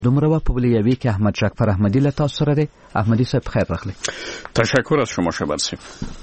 دومره و پبلیوی که احمد جعفر احمدی له تاسو سره دی. احمدی صاحب خیر راغلی. تشکر از شما شبرسی.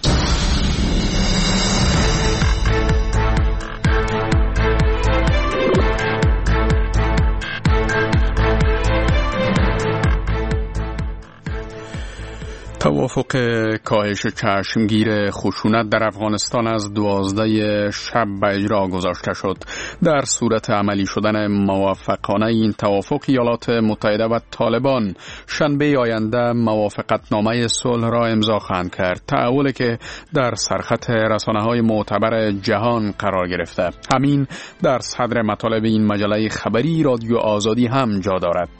توافق کاهش چشمگیر خشونت در افغانستان از 12 شب به اجرا گذاشته شد. در صورت عملی شدن موافقانه این توافق، ایالات متحده و طالبان شنبه آینده موافقتنامه صلح را امضا خواهند کرد، تحولی که در سرخط رسانه‌های معتبر جهان قرار گرفته. همین در صدر مطالب این مجله خبری رادیو آزادی هم جا دارد.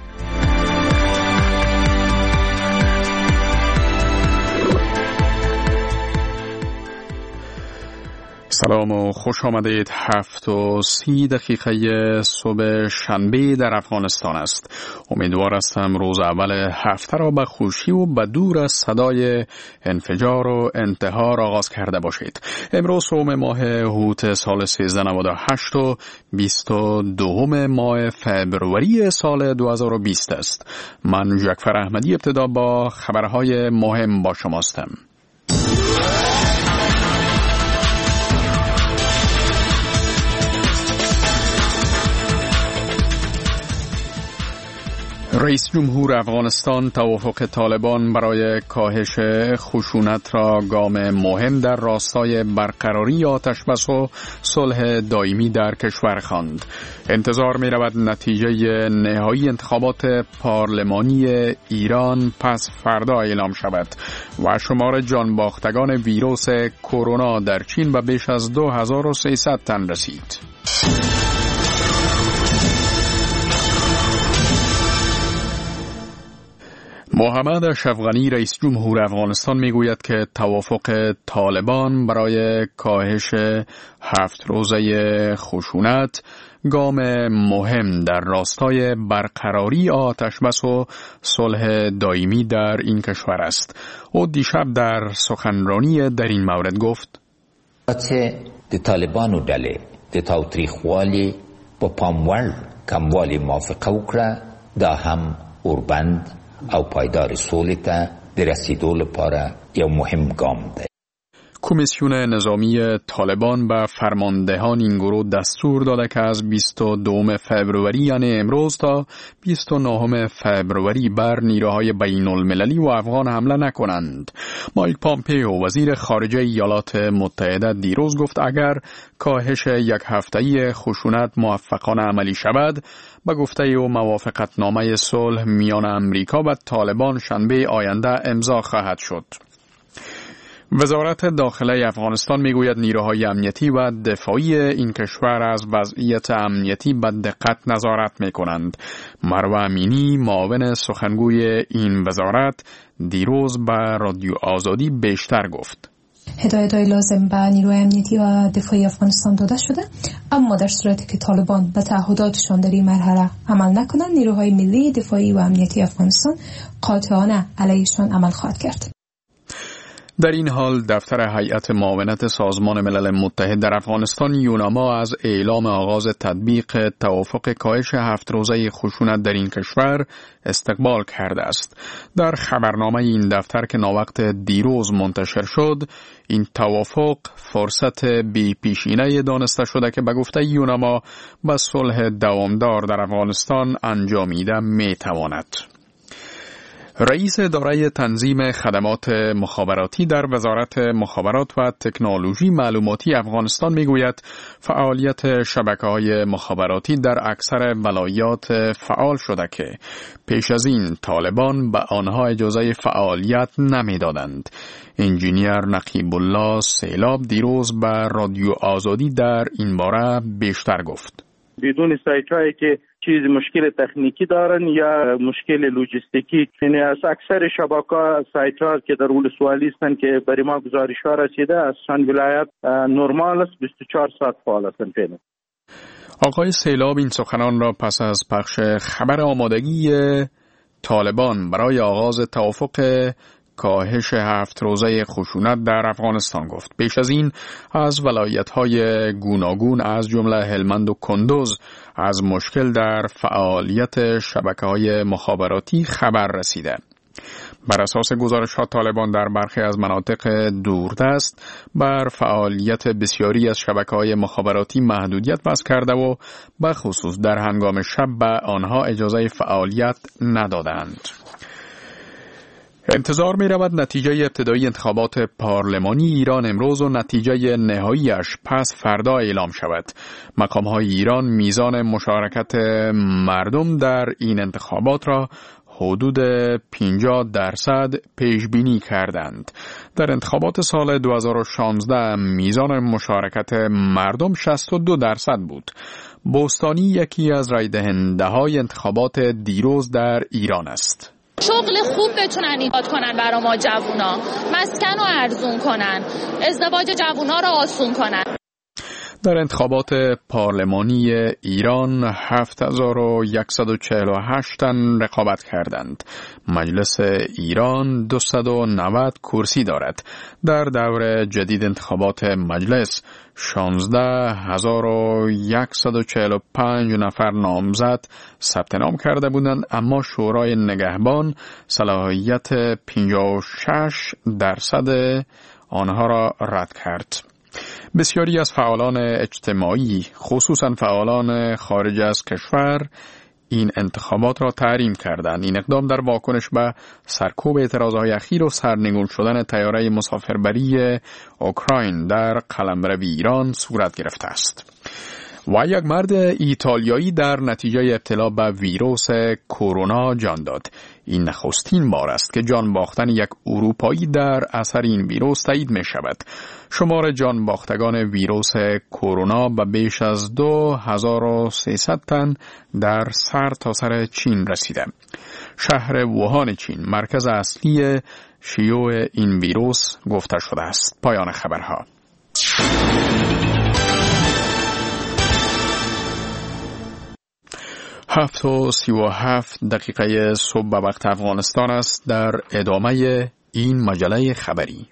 سلام و خوش آمدید. 7:30 صبح شنبه در افغانستان است. امیدوار هستم روز اول هفته را به خوشی و به دور از صدای انفجار و انتحار آغاز کرده باشید. امروز سوم ماه هوت سال 1398 و 22 ماه فبروری سال 2020 است. من جعفر احمدی ابتدا با خبرهای مهم با شما هستم. رئیس جمهور افغانستان توافق طالبان برای کاهش خشونت را گام مهم در راستای برقراری آتشبس و صلح دائمی در کشور خواند. انتظار می رود نتیجه نهایی انتخابات پارلمانی ایران پس فردا اعلام شود و شمار جانباختگان ویروس کرونا در چین به بیش از 2300 تن رسید. محمد اشرف غنی رئیس جمهور افغانستان میگوید که توافق طالبان برای کاهش 7 روزه خشونت گام مهم در راستای برقراری آتشبس و صلح دائمی در این کشور است. او دیشب در سخنرانی در این مورد گفت: د طالبانو ډلې د تاوتریخوالي په پاموړ کموالي موافقه وکړه، دا هم اوربند او پایدار سولې ته د رسیدو لپاره یو مهم ګام دی. کمیسیون نظامی طالبان به فرماندهان این گروه دستور داده که از 22 فبروری یعنی امروز تا 29 فبروری بر نیروهای بین المللی و افغان حمله نکنند. مایک پامپیو وزیر خارجه ایالات متحده دیروز گفت اگر کاهش یک هفته‌ای خشونت موفقانه عملی شود، به گفته او موافقتنامه صلح میان امریکا و طالبان شنبه آینده امضا خواهد شد. وزارت داخله افغانستان میگوید نیروهای امنیتی و دفاعی این کشور از وضعیت امنیتی به دقت نظارت میکنند. مروه امینی معاون سخنگوی این وزارت دیروز به رادیو آزادی بیشتر گفت: هدایت‌های لازم به نیروهای امنیتی و دفاعی افغانستان داده شده، اما در صورتی که طالبان به تعهداتشان در این مرحله عمل نکنند، نیروهای ملی دفاعی و امنیتی افغانستان قاطعانه علیهشان عمل خواهد کرد. در این حال دفتر هیئت معاونت سازمان ملل متحد در افغانستان یوناما از اعلام آغاز تطبیق توافق کاهش 7 روزه خشونت در این کشور استقبال کرده است. در خبرنامه این دفتر که ناوقت دیروز منتشر شد، این توافق فرصت بی پیشینه دانسته شده که به گفته یوناما به صلح دوامدار در افغانستان انجامیده می تواند. رئیس اداره تنظیم خدمات مخابراتی در وزارت مخابرات و تکنولوژی معلوماتی افغانستان میگوید فعالیت شبکه‌های مخابراتی در اکثر ولایات فعال شده که پیش از این طالبان به آنها اجازه فعالیت نمیدادند. انجینیر نقیب الله سیلاب دیروز به رادیو آزادی در این باره بیشتر گفت: بدون سایت‌هایی که چیز مشکل تکنیکی دارن یا مشکل لوجستیکی، یعنی از اکثر شبکه‌ها سایت‌ها که در ولسوالی هستند که برای ما گزارش‌ها رسیده از چند ولایت نرمال است 24 ساعت فعال هستند فعلا. آقای سیلاب این سخنان را پس از پخش خبر آمادگی طالبان برای آغاز توافق کاهش 7 روزه خشونت در افغانستان گفت. پیش از این از ولایت‌های گوناگون از جمله هلمند و کندوز از مشکل در فعالیت شبکه‌های مخابراتی خبر رسیده. بر اساس گزارش‌ها طالبان در برخی از مناطق دوردست بر فعالیت بسیاری از شبکه‌های مخابراتی محدودیت وضع کرده و به خصوص در هنگام شب به آنها اجازه فعالیت ندادند. انتظار می رود نتیجه ابتدایی انتخابات پارلمانی ایران امروز و نتیجه نهاییش پس فردا اعلام شود. مقام‌های ایران میزان مشارکت مردم در این انتخابات را حدود 50% پیش بینی کردند. در انتخابات سال 2016 میزان مشارکت مردم 62% بود. بوستانی یکی از رای دهنده های انتخابات دیروز در ایران است. شغل خوب بتونن ایجاد کنن برای ما جوونا، مسکن رو ارزون کنن، ازدواج جوونا رو آسون کنن. در انتخابات پارلمانی ایران 7148 تن رقابت کردند. مجلس ایران 290 کرسی دارد. در دور جدید انتخابات مجلس 16145 نفر نامزد ثبت نام کرده بودند، اما شورای نگهبان صلاحیت 56% آنها را رد کرد. بسیاری از فعالان اجتماعی، خصوصا فعالان خارج از کشور، این انتخابات را تحریم کردند. این اقدام در واکنش به سرکوب اعتراضهای اخیر و سرنگون شدن طیاره مسافربری اوکراین در قلمرو ایران صورت گرفته است. و یک مرد ایتالیایی در نتیجه ابتلا به ویروس کرونا جان داد. این نخستین بار است که جان باختن یک اروپایی در اثر این ویروس تایید می شود. شمار جان باختگان ویروس کرونا به بیش از 2300 تن در سر تا سر چین رسیده. شهر ووهان چین مرکز اصلی شیوع این ویروس گفته شده است. پایان خبرها. 7:37 صبح به وقت افغانستان است. در ادامه این مجله خبری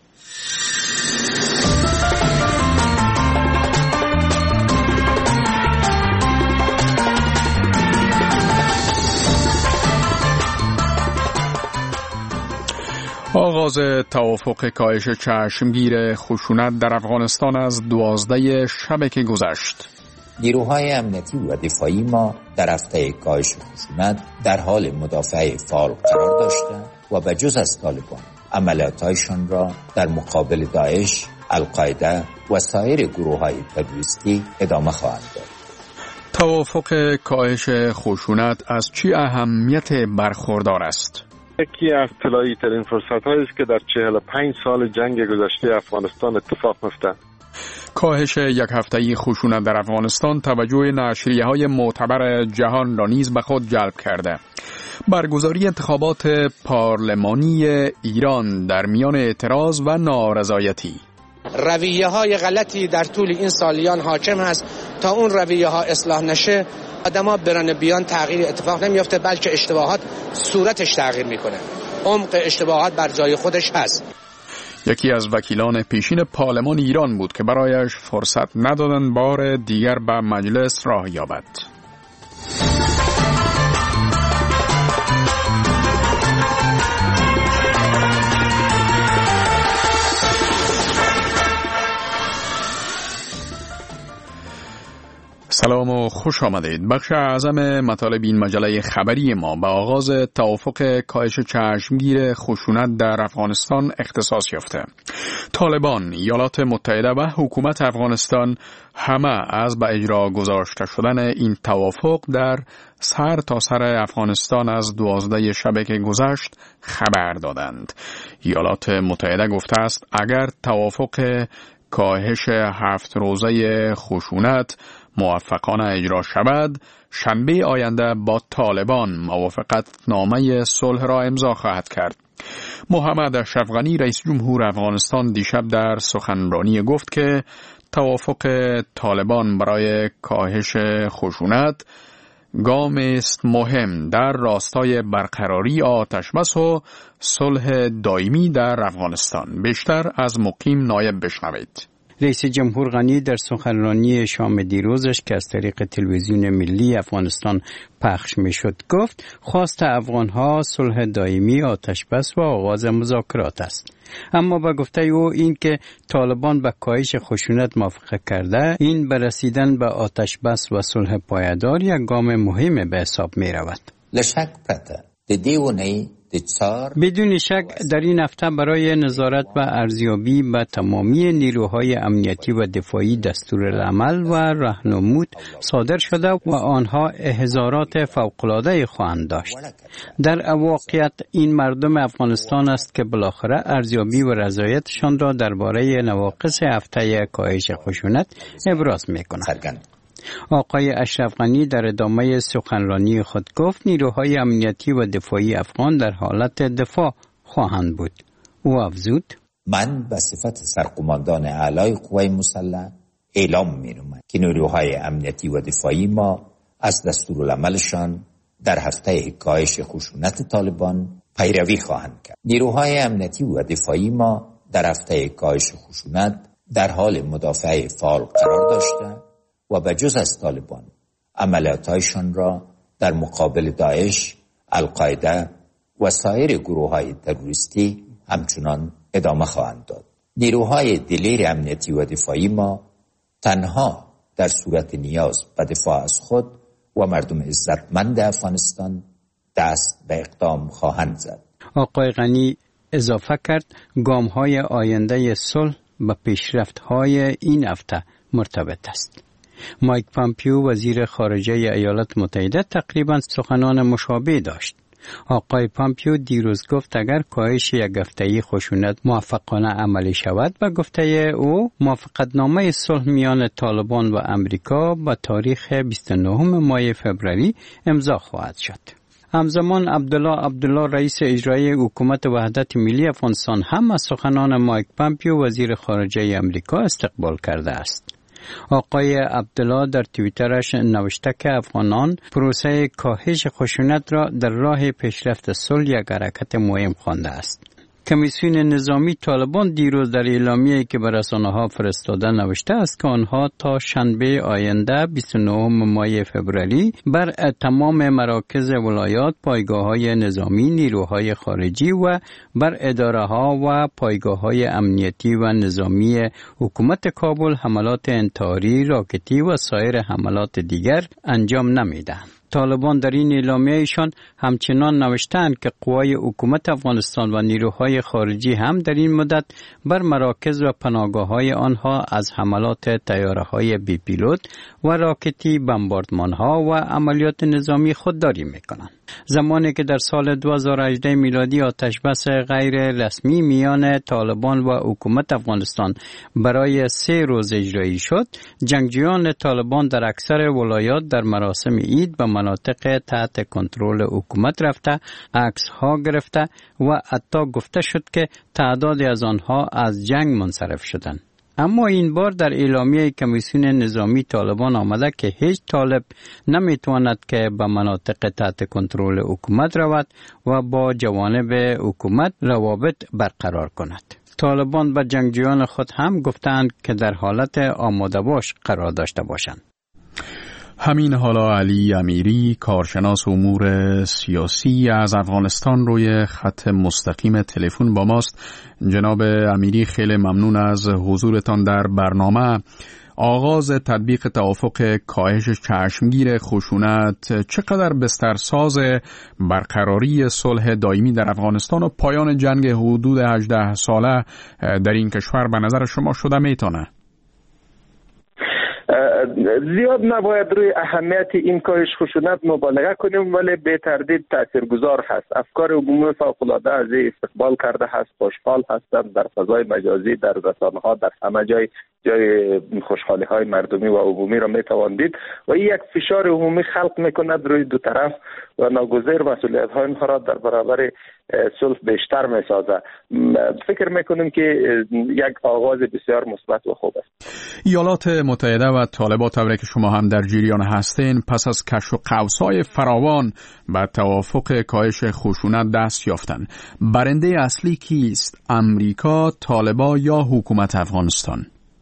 آغاز توافق کاهش چشمگیر خشونت در افغانستان از 12 شب که گذشت. نیروهای امنیتی و دفاعی ما در هفته کاهش خشونت در حال مدافعه فعال قرار داشته و به جز از طالبان عملیات‌هایشان را در مقابل داعش، القاعده و سایر گروه‌های تروریستی ادامه خواهند داد. توافق کاهش خشونت از چه اهمیت برخوردار است؟ یکی از طلایی ترین فرصت‌هایی است که در 45 سال جنگ گذشته افغانستان اتفاق می‌افتد. کاهش یک هفته‌ای خشونت در افغانستان توجه نشریه‌های معتبر جهان را نیز به خود جلب کرده. برگزاری انتخابات پارلمانی ایران در میان اعتراض و نارضایتی. رویه‌های غلطی در طول این سالیان حاکم است. تا اون رویه‌ها اصلاح نشه آدم‌ها برن بیان تغییر اتفاق نمیفته، بلکه اشتباهات صورتش تغییر میکنه. عمق اشتباهات بر جای خودش هست. یکی از وکیلان پیشین پارلمان ایران بود که برایش فرصت ندادن بار دیگر به مجلس راه یابد. سلام و خوش آمدید. بخش اعظم مطالب این مجله خبری ما به آغاز توافق کاهش چشمگیر خشونت در افغانستان اختصاص یافته. طالبان، ایالات متحده و حکومت افغانستان همه از به اجرا گذاشته شدن این توافق در سر تا سر افغانستان از 12 شب که گذشت خبر دادند. ایالات متحده گفته است اگر توافق کاهش 7 روزه خشونت موفقانه اجرا شود، شنبه آینده با طالبان موافقت نامه صلح را امضا خواهد کرد. محمد اشرف غنی رئیس جمهور افغانستان دیشب در سخنرانی گفت که توافق طالبان برای کاهش خشونت گامی است مهم در راستای برقراری آتشبس و صلح دائمی در افغانستان. بیشتر از مقیم نایب بشنوید. رئیس جمهور غنی در سخنرانی شام دیروزش که از طریق تلویزیون ملی افغانستان پخش میشد گفت خواست افغانها صلح دائمی، آتشبس و آغاز مذاکرات است. اما با گفته او این که طالبان به کاهش خشونت موافقت کرده، این به رسیدن به آتشبس و صلح پایدار یک گام مهم به حساب می رود. بدون شک در این هفته برای نظارت و ارزیابی به تمامی نیروهای امنیتی و دفاعی دستورالعمل و راهنمود صادر شده و آنها احضارات فوق‌العاده خواهند داشت. در واقعیت این مردم افغانستان است که بالاخره ارزیابی و رضایتشان را درباره نواقص هفته کاهش خشونت ابراز می‌کنند. آقای اشرف غنی در ادامه سخنرانی خود گفت نیروهای امنیتی و دفاعی افغان در حالت دفاع خواهند بود. او افزود: من به صفت سرقماندان اعلای قوای مسلح اعلام می‌نمایم که نیروهای امنیتی و دفاعی ما از دستورالعملشان در هفته کاهش خشونت طالبان پیروی خواهند کرد. نیروهای امنیتی و دفاعی ما در هفته کاهش خشونت در حال مدافعه فعال قرار داشته و به جز از طالبان عملیاتایشان را در مقابل داعش، القاعده و سایر گروه‌های تروریستی همچنان ادامه خواهند داد. نیروهای دلیر امنیتی و دفاعی ما تنها در صورت نیاز به دفاع از خود و مردم عزتمند افغانستان دست به اقدام خواهند زد. آقای غنی اضافه کرد گام‌های آینده صلح به پیشرفت‌های این هفته مرتبط است. مایک پامپیو وزیر خارجه ایالات متحده تقریبا سخنان مشابه داشت. آقای پامپیو دیروز گفت اگر کاهش یک هفته‌ای خشونت موفقانه عملی شود و گفته او موافقتنامه صلح میان طالبان و امریکا با تاریخ 29 ماه فوریه امضا خواهد شد. همزمان عبدالله رئیس اجرایی حکومت وحدت ملی افغانستان هم از سخنان مایک پامپیو وزیر خارجه امریکا استقبال کرده است. آقای عبدالله در توییترش نوشته که افغانان پروسه کاهش خشونت را در راه پیشرفت صلح یک حرکت مهم خوانده است. کمیسیون نظامی طالبان دیروز در اعلامیه‌ای که به رسانه‌ها فرستاده نوشته است که آنها تا شنبه آینده 29 ماه فوریه بر تمام مراکز ولایات، پایگاه‌های نظامی، نیروهای خارجی و بر اداره‌ها و پایگاه‌های امنیتی و نظامی حکومت کابل حملات انتحاری، راکتی و سایر حملات دیگر انجام نمی‌دهند. طالبان در این اعلامیه‌شان همچنان نوشتند که قوای حکومت افغانستان و نیروهای خارجی هم در این مدت بر مراکز و پناهگاه‌های آنها از حملات طیاره‌های بی پیلوت و راکتی، بمباردمان‌ها و عملیات نظامی خودداری می‌کنند. زمانی که در سال 2018 میلادی آتشبس غیر رسمی میان طالبان و حکومت افغانستان برای 3 روز اجرایی شد، جنگجویان طالبان در اکثر ولایات در مراسم عید به مناطق تحت کنترل حکومت رفته، عکس‌ها گرفته و حتی گفته شد که تعدادی از آنها از جنگ منصرف شدند. اما این بار در اعلامیه کمیسیون نظامی طالبان آمده که هیچ طالب نمیتواند که به مناطق تحت کنترل حکومت رود و با جوانب حکومت روابط برقرار کند. طالبان به جنگجویان خود هم گفتند که در حالت آماده باش قرار داشته باشند. همین حالا علی امیری، کارشناس امور سیاسی از افغانستان، روی خط مستقیم تلفن با ماست. جناب امیری، خیلی ممنون از حضورتان در برنامه. آغاز تطبیق توافق کاهش چشمگیر خشونت چقدر بسترساز برقراری صلح دائمی در افغانستان و پایان جنگ حدود 18 ساله در این کشور به نظر شما شده میتونه؟ زیاد نباید روی اهمیت این کاهش خشونت مبالغه کنیم، ولی به تردید تاثیرگذار هست. افکار عمومی فوق‌العاده از استقبال کرده هست، خوشحال هستند در فضای مجازی، در رسانه‌ها، در همه جای جای خوشحالی های مردمی و عمومی را میتوان دید و این یک فشار عمومی خلق میکند روی دو طرف و ناگزیر مسئولیت های اینها را در برابر صلح بیشتر میسازه. فکر میکنیم که یک آغاز بسیار مثبت و خوب است. ایالات متحده و طالبان طوری که شما هم در جریان هستین پس از کش و قوس‌های فراوان و توافق کاهش خشونت دست یافتند. برنده اصلی کیست؟ امریکا، طالبان یا حکومت افغانستان؟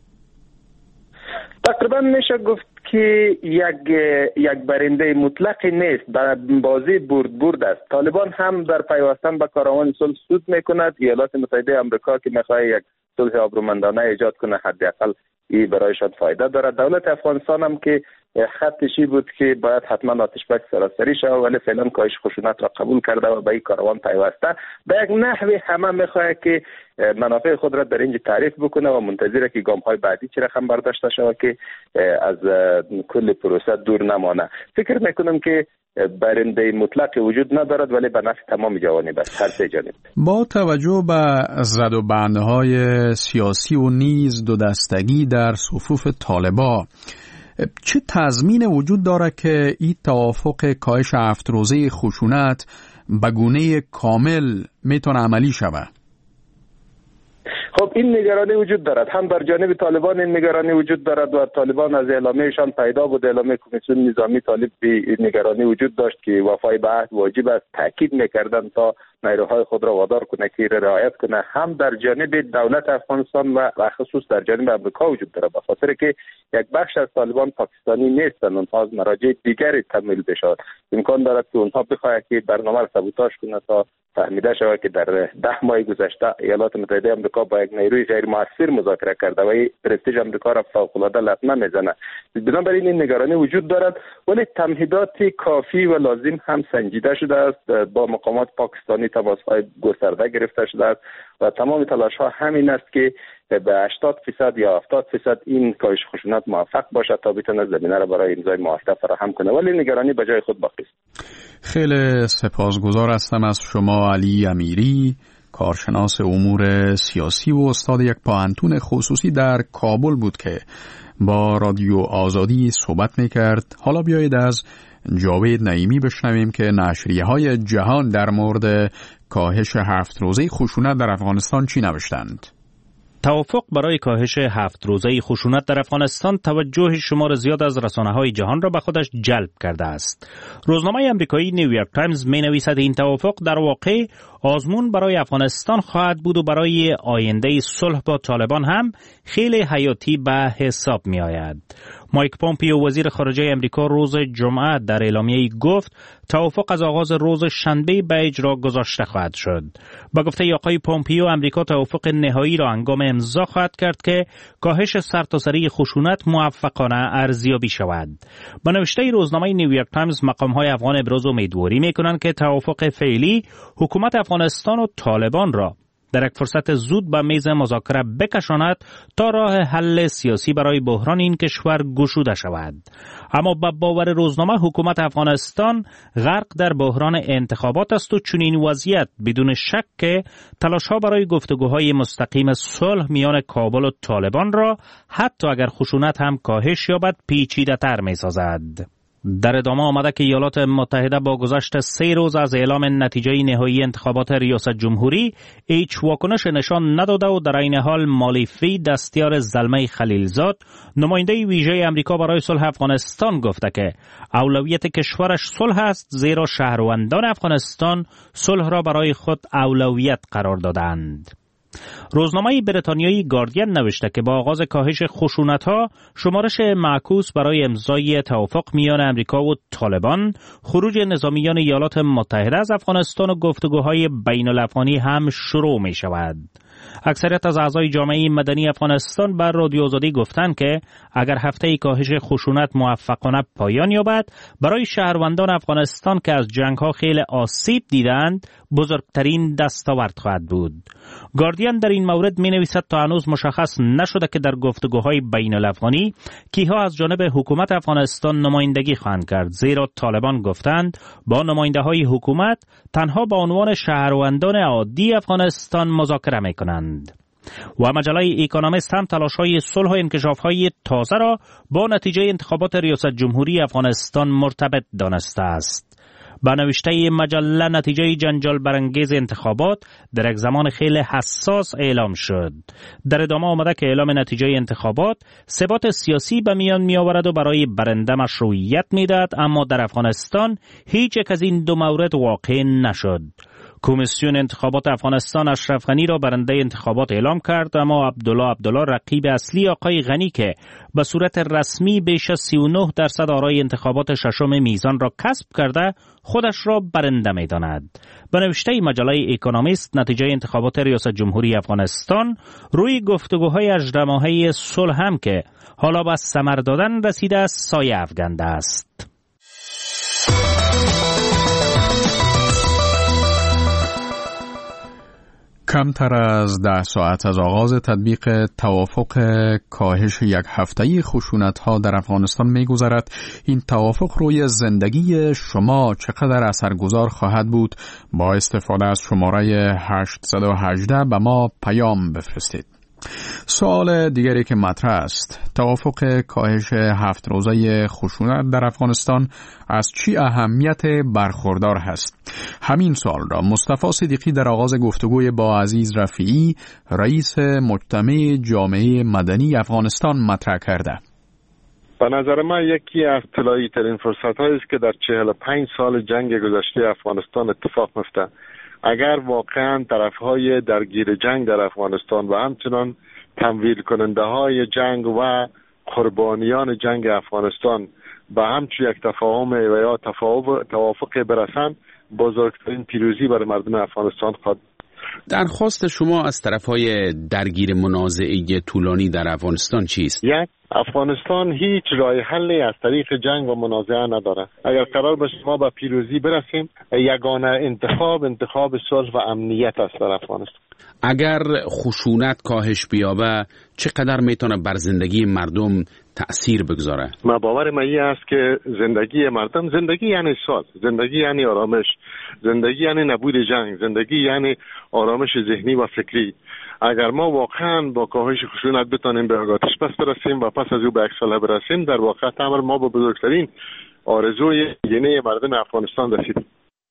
تقریبا میشه گفت که یک برنده مطلقی نیست، بازی برد است. طالبان هم در پیوستن به کاروان صلح سود میکند. ایالات متحده آمریکا که میخواد یک صلح آبرومندانه ایجاد کنه حداقل این برایشان فایده دارد. دولت افغانستان هم که خطشی بود که باید حتما آتش بس سراسری شود، ولی فعلا کاهش خشونت را قبول کرده و به این کاروان پیوسته. به یک نحوی همه میخواد که منافع خود را در اینجا تعریف بکنه و منتظره که گام‌های بعدی چه رقم برداشته شود که از کل پروسه دور نمانه. فکر میکنم که برنده مطلق وجود ندارد، ولی به نفع تمام جوانب است، هر سه جانب. با توجه به زد و بندهای سیاسی و نیز دو دستگی در صفوف طالبان، چه تضمین وجود دارد که این توافق کاهش 7 روزه خشونت به گونه کامل میتونه عملی شود؟ خب این نگرانی وجود دارد، هم در جانب طالبان این نگرانی وجود دارد و طالبان از اعلامیهشان پیدا بود. اعلامیه کمیسیون نظامی طالب به نگرانی وجود داشت که وفای به عهد واجب است. تاکید میکردند تا نیروهای خود را وادار کنه که رعایت کنه. هم در جانب دولت افغانستان و خصوص در جانب امریکا وجود دارد، به خاطر که یک بخش از طالبان پاکستانی نیستند، اونها از مراجع دیگری تمویل بشود. امکان دارد که اونها بخواهد که برنامه را سابوتاژ کنه تا فهمیده شود که در 10 ماه گذشته ایالات متحده آمریکا با یک نیروی غیر مؤثر مذاکره کرده و این پرستیژ آمریکا را فوق‌العاده لطمه میزنه. بنابراین این نگرانی وجود دارد، ولی تمهیدات کافی و لازم هم سنجیده شده است. با مقامات پاکستانی تماس‌های گسترده گرفته شده است و تمام تلاش‌ها همین است که به 80% یا 70% این کاهش خشونت موفق باشد تا بتواند زمینه را برای امضای معاهده فراهم کنه، ولی نگرانی به جای خود باقی است. خیلی سپاسگزار هستم از شما علی امیری، کارشناس امور سیاسی و استاد یک پانتون خصوصی در کابل بود که با رادیو آزادی صحبت میکرد. حالا بیایید از جاوید نعیمی بشنویم که نشریه‌های جهان در مورد کاهش 7 روزه خشونت در افغانستان چی نوشتند. توافق برای کاهش 7 روزه خشونت در افغانستان توجه شمار زیاد از رسانه‌های جهان را به خودش جلب کرده است. روزنامه آمریکایی نیویورک تایمز می‌نویسد این توافق در واقع آزمون برای افغانستان خواهد بود و برای آینده صلح با طالبان هم خیلی حیاتی به حساب می‌آید. مایک پامپیو وزیر خارجه آمریکا روز جمعه در اعلامیه‌ای گفت توافق از آغاز روز شنبه به اجرا گذاشته خواهد شد. با گفته آقای پامپیو آمریکا توافق نهایی را هنگام امضا خواهد کرد که کاهش سرتاسری خشونت موفقانه ارزیابی شود. با نوشته روزنامه نیویورک تایمز مقام‌های افغان ابراز امیدواری می‌کنند که توافق فعلی حکومت افغانستان و طالبان را در یک فرصت زود به میز مذاکره بکشاند تا راه حل سیاسی برای بحران این کشور گشوده شود. اما به باور روزنامه حکومت افغانستان غرق در بحران انتخابات است و چنین وضعیت بدون شک که تلاش‌ها برای گفتگوهای مستقیم صلح میان کابل و طالبان را حتی اگر خشونت هم کاهش یابد پیچیده‌تر می‌سازد. در ادامه آمده که ایالات متحده با گذشت 3 روز از اعلام نتیجه نهایی انتخابات ریاست جمهوری هیچ واکنش نشان نداده و در این حال مالیفی دستیار زلمه خلیلزاد نماینده ویژه امریکا برای صلح افغانستان گفته که اولویت کشورش صلح است، زیرا شهروندان افغانستان صلح را برای خود اولویت قرار دادند. روزنامه بریتانیایی گاردین نوشته که با آغاز کاهش خشونت‌ها شمارش معکوس برای امضای توافق میان امریکا و طالبان، خروج نظامیان ایالات متحده از افغانستان و گفتگوهای بین‌الافغانی هم شروع می شود. اکثریت از اعضای جامعه مدنی افغانستان بر رادیو آزادی گفتند که اگر هفته کاهش خشونت موفقانه پایان یابد، برای شهروندان افغانستان که از جنگ‌ها خیلی آسیب دیدند بزرگترین دستاورد خواهد بود. گاردین در این مورد می‌نویسد تا هنوز مشخص نشده که در گفتگوهای بین‌الافغانی کیها از جانب حکومت افغانستان نمایندگی خواهند کرد، زیرا طالبان گفتند با نماینده‌های حکومت تنها با عنوان شهروندان عادی افغانستان مذاکره می‌کنند. و مجله اکونومیست هم تلاش‌های صلح و انکشاف‌های تازه را با نتیجه انتخابات ریاست جمهوری افغانستان مرتبط دانسته است. با نوشته مجله نتیجه جنجال برانگیز انتخابات در یک زمان خیلی حساس اعلام شد. در ادامه آمده که اعلام نتیجه انتخابات ثبات سیاسی به میان می آورد و برای برنده مشروعیت می دهد، اما در افغانستان هیچ یک از این دو مورد واقع نشد. کمیسیون انتخابات افغانستان اشرف غنی را برنده انتخابات اعلام کرد، اما عبدالله رقیب اصلی آقای غنی که به صورت رسمی بیش از 39% آرای انتخابات ششم میزان را کسب کرده خودش را برنده می داند. به نوشته مجله اکونومیست نتیجه انتخابات ریاست جمهوری افغانستان روی گفتگوهای 18 ماهه صلح هم که حالا به ثمر دادن رسیده سایه افکنده است. کمتر از 10 ساعت از آغاز تطبیق توافق کاهش یک هفته‌ای خشونت‌ها در افغانستان می‌گذرد. این توافق روی زندگی شما چقدر اثرگذار خواهد بود؟ با استفاده از شماره 818 به ما پیام بفرستید. سوال دیگری که مطرح است، توافق کاهش 7 روزه خشونت در افغانستان از چی اهمیت برخوردار هست؟ همین سوال را مصطفی صدیقی در آغاز گفتگوی با عزیز رفیعی، رئیس مجتمع جامعه مدنی افغانستان مطرح کرده. به نظر من یکی از طلایی ترین فرصت هایی است که در 45 سال جنگ گذشته افغانستان اتفاق میفته. اگر واقعا طرفهای درگیر جنگ در افغانستان و همچنان تمویل کننده های جنگ و قربانیان جنگ افغانستان به همچون یک تفاهم و یا توافق برسند، بزرگترین پیروزی برای مردم افغانستان خواهد. درخواست شما از طرفهای درگیر منازعه طولانی در افغانستان چیست؟ یک، افغانستان هیچ راه حلی از طریق جنگ و منازعه نداره. اگر قرار باشه ما به پیروزی برسیم، یگانه انتخاب صلح و امنیت است در افغانستان. اگر خشونت کاهش بیابه چقدر میتونه بر زندگی مردم تأثیر بگذاره؟ ما باور ما این است که زندگی مردم، زندگی یعنی صلح، زندگی یعنی آرامش، زندگی یعنی نبود جنگ، زندگی یعنی آرامش ذهنی و فکری. اگر ما واقعا با کاهش خشونت بتونیم به آتش بس برسیم و پس از او به یک صلح برسیم، در واقع امر ما با بزرگترین آرزوی گینه مردم افغانستان رسیدیم.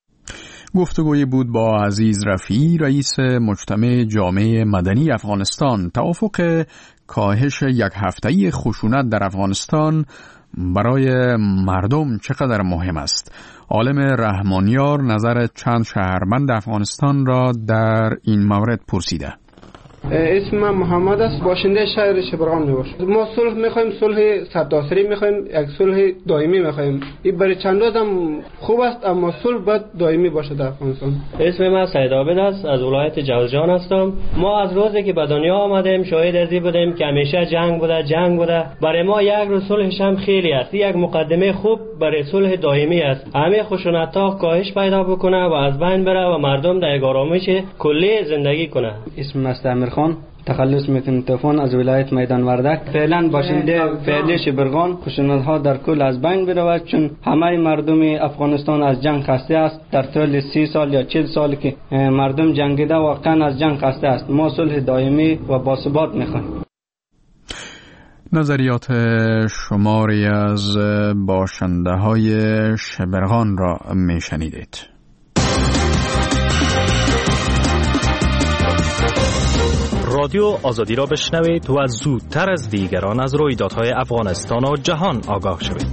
گفتگوی بود با عزیز رفیعی، رئیس مجتمع جامعه مدنی افغانستان. توافق کاهش یک هفته‌ای خشونت در افغانستان برای مردم چقدر مهم است؟ عالم رحمانیار نظر چند شهروند افغانستان را در این مورد پرسیده. اسم من محمد است، باشنده شهر شبرغان میباشم. ما صلح میخوایم، صلح صداسری میخوایم، یک صلح دائمی میخوایم. این برای چند روز هم خوب است، اما صلح باید دائمی باشه در افغانستان. اسم من سید عابد است، از ولایت جوزجان هستم. ما از روزی که به دنیا آمدیم شاهد از این بودیم که همیشه جنگ بوده. برای ما یک روز صلحش هم خیلی است. یک مقدمه خوب برای صلح دائمی است. همه خشونت‌ها کاهش پیدا بکنه و از بین بره و مردم در یک آرامش کلی زندگی کنه. اسم مستعمر خان، تخلص میکنم تلفن از ولایت میدان وردک. فعلا باشنده فعلی شبرغان. خشونت‌ها در کل از بین برود، چون همه مردم افغانستان از جنگ خسته است. در طول 30 سال یا 40 سال که مردم جنگیده واقعا از جنگ خسته است. ما صلح دائمی و باثبات میخوایم. نظریات شماری از باشنده های شبرغان را میشنیدید. رادیو آزادی را بشنوید و زودتر از دیگران از رویدادهای افغانستان و جهان آگاه شوید.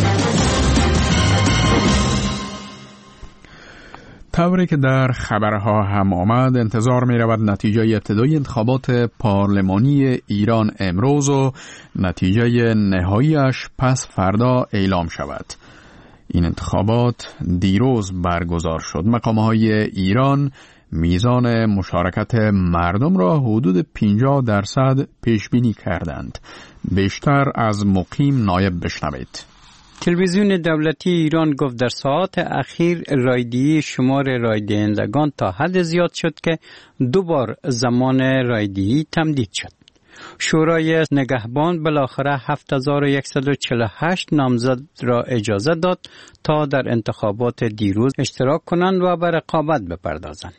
طوری که در خبرها هم آمد، انتظار می رود نتیجه ابتدایی انتخابات پارلمانی ایران امروز و نتیجه نهاییش پس فردا اعلام شود. این انتخابات دیروز برگزار شد. مقام‌های ایران میزان مشارکت مردم را حدود 50% پیش بینی کردند. بیشتر از مقیم نایب بشنوید. تلویزیون دولتی ایران گفت در ساعات اخیر رایدهی شمار رایدهندگان تا حد زیاد شد که 2 بار زمان رایدهی تمدید شد. شورای نگهبان بالاخره 7148 نامزد را اجازه داد تا در انتخابات دیروز اشتراک کنند و به رقابت بپردازند.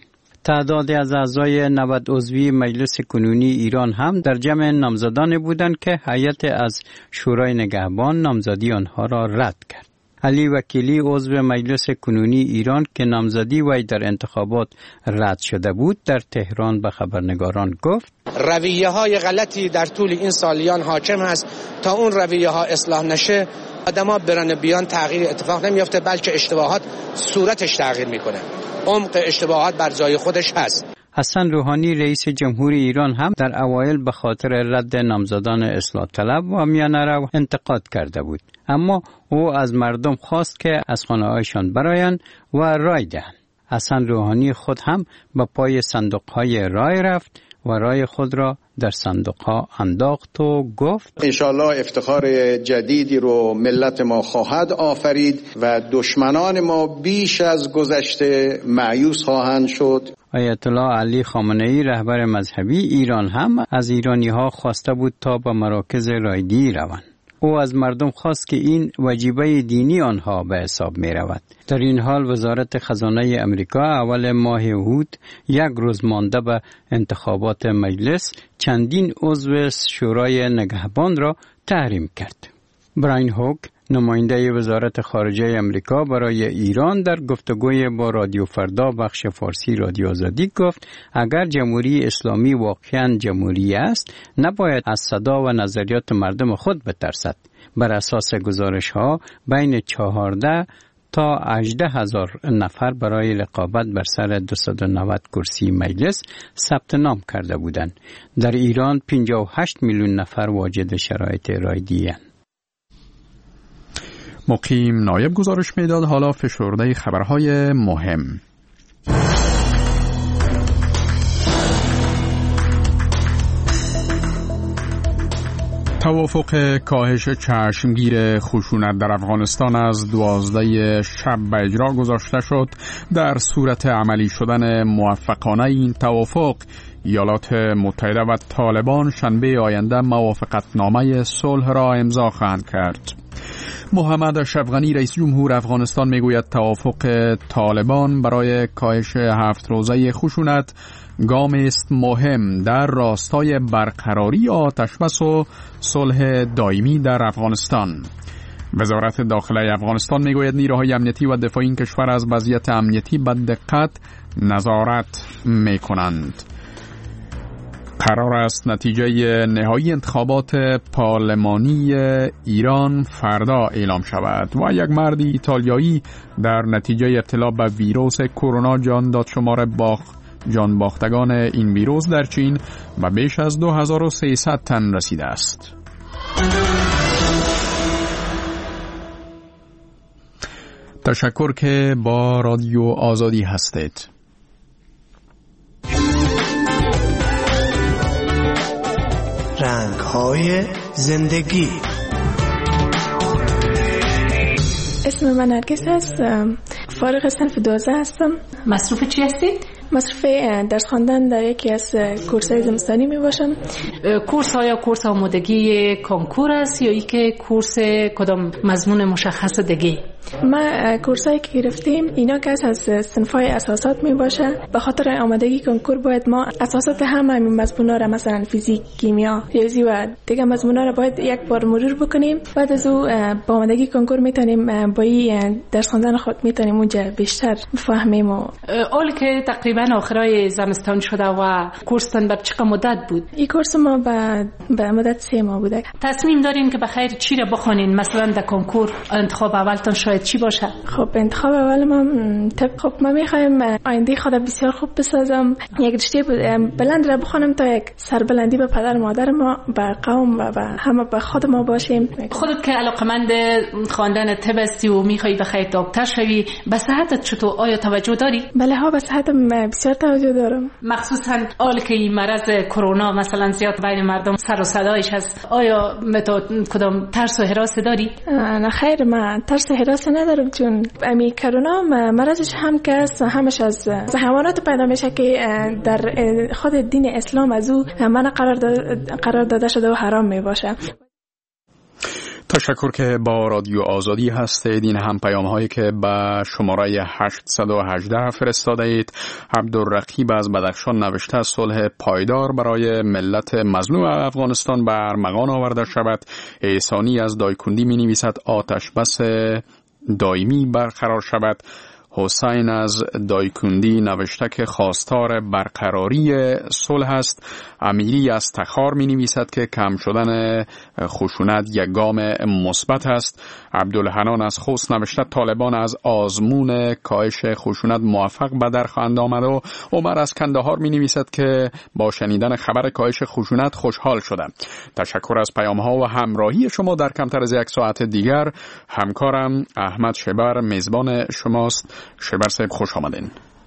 تعدادی از اعضای 90 عضوی مجلس کنونی ایران هم در جمع نامزدان بودند که هیئت از شورای نگهبان نامزدی آنها را رد کرد. علی وکیلی عضو مجلس کنونی ایران که نامزدی وی در انتخابات رد شده بود در تهران به خبرنگاران گفت: رویه های غلطی در طول این سالیان حاکم است. تا اون رویه ها اصلاح نشه آدما برن بیان تغییر اتفاق نمیفته، بلکه اشتباهات صورتش تغییر میکنه. عمق اشتباهات بر جای خودش هست. حسن روحانی رئیس جمهوری ایران هم در اوایل به خاطر رد نامزدان اصلاح طلب و میانه رو انتقاد کرده بود، اما او از مردم خواست که از خانه‌هایشان برآیند و رای دهند. حسن روحانی خود هم به پای صندوق‌های رای رفت و رای خود را در صندوق‌ها انداخت و گفت: انشالله افتخار جدیدی رو ملت ما خواهد آفرید و دشمنان ما بیش از گذشته مایوس خواهند شد. آیت الله علی خامنه‌ای رهبر مذهبی ایران هم از ایرانی‌ها خواسته بود تا به مراکز رایدهی روند. او از مردم خواست که این وجیبه دینی آنها به حساب می رود. در این حال وزارت خزانه امریکا اول ماه اوت، یک روز مانده به انتخابات مجلس، چندین عضو شورای نگهبان را تحریم کرد. براین هوک، نماینده وزارت خارجه امریکا برای ایران، در گفتگوی با رادیو فردا بخش فارسی رادیو آزادی گفت اگر جمهوری اسلامی واقعاً جمهوری است نباید از صدا و نظریات مردم خود بترسد. بر اساس گزارش ها بین 14 تا 18,000 نفر برای رقابت بر سر 290 کرسی مجلس ثبت نام کرده بودند. در ایران 58 میلیون نفر واجد شرایط رایده‌ای اند. مقیم نایب گزارش میداد. حالا فشرده خبرهای مهم. توافق کاهش چشمگیر خشونت در افغانستان از 12 شب به اجرا گذاشته شد. در صورت عملی شدن موفقانه این توافق، ایالات متحده و طالبان شنبه آینده موافقتنامه صلح را امضا خواهند کرد. محمد اشرف غنی رئیس جمهور افغانستان میگوید توافق طالبان برای کاهش 7 روزه خشونت گام است مهم در راستای برقراری آتشبس و صلح دائمی در افغانستان. وزارت داخله افغانستان میگوید نیروهای امنیتی و دفاعی این کشور از وضعیت امنیتی به دقت نظارت میکنند. قرار است نتیجه نهایی انتخابات پارلمانی ایران فردا اعلام شود و یک مرد ایتالیایی در نتیجه ابتلا به ویروس کرونا جان داد. شمار جان باختگان این ویروس در چین به بیش از 2300 تن رسیده است. تشکر که با رادیو آزادی هستید. رنگ‌های زندگی. اسم من نرگس هست، فارغ صنف 12 هستم. مصروف چی هستید؟ مصروف درس خواندن در یکی از کورس‌های زمستانی می باشم. کورس ها یا کورس آمادگی کنکور است یا ای که کورس کدام مضمون مشخص دیگه؟ ما کورسایی که گرفتیم اینا که از صنف‌های اساسات می باشه. به خاطر آمادگی کنکور باید ما اساسات همه مضمونا را مثلا فیزیک، کیمیا، ریاضی و دیگه مضمونا را باید یک بار مرور بکنیم. بعد از او با آمادگی کنکور میتونیم با این درس خواندن خود میتونیم اونجا بیشتر بفهمیم. اول که تقریبا آخرای زمستان شده و کورستان به چقدر مدت بود؟ این کورس ما به مدت 3 ماه بوده. تصمیم دارین که بخیر چی را بخونین؟ مثلا در کنکور انتخاب اولتون شاید چی باشه؟ خب انتخاب اول ما خب ما میخوایم آینده خود بسیار خوب بسازم، یک رشته بلند را بخونم تا یک سربلندی به پدر مادر ما، به قوم و به همه به خود ما باشیم. خودت که علاقمند خواندن طب هستی و میخوای بخیر دکتر شوی، به صحتت چطور؟ آیا توجه داری؟ بله ها، به صحتم بسیار توجه دارم. مخصوصا حال که این مرض کرونا مثلا زیاد بین مردم سر و صدایش هست، آیا تو کدام ترس و هراس داری؟ نه خیر، من ترس و هراس ندارم، چون امی کرونا مرضش هم که همش از حیوانات پیدا میشه که در خود دین اسلام از او منع قرار داده شده و حرام می باشه. تشکر که با رادیو آزادی هستید. این هم پیام هایی که به شماره 818 فرستاده اید. عبدالرقیب از بدخشان نوشته صلح پایدار برای ملت مظلوم افغانستان بر ارمغان آورده شود. احسانی از دایکندی می نویسد آتش بس دائمی برقرار شود. حسین از دایکندی نوشته که خواستار برقراری صلح است. امیری از تخار می نویسد که کم شدن خشونت یک گام مثبت است. عبدالحنان از خوست نوشته طالبان از آزمون کاهش خشونت موفق به در خواهند آمد. و عمر از کندهار می نویسد که با شنیدن خبر کاهش خشونت خوشحال شده. تشکر از پیام ها و همراهی شما. در کمتر از یک ساعت دیگر همکارم احمد شبر میزبان شماست. شبر صاحب خوش آمدین.